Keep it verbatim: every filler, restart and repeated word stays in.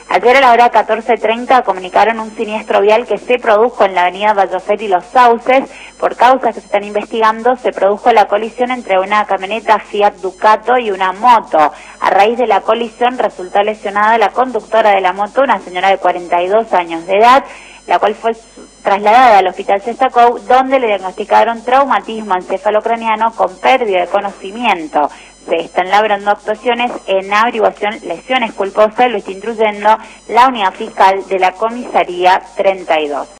Ayer a la hora catorce treinta comunicaron un siniestro vial que se produjo en la avenida Vallofet y Los Sauces. Por causas que se están investigando, se produjo la colisión entre una camioneta Fiat Ducato y una moto. A raíz de la colisión resultó lesionada la conductora de la moto, una señora de cuarenta y dos años de edad, la cual fue trasladada al hospital Sestacou, donde le diagnosticaron traumatismo encefalocraniano con pérdida de conocimiento. Se están labrando actuaciones en averiguación lesiones culposas, lo está instruyendo la unidad fiscal de la comisaría treinta y dos.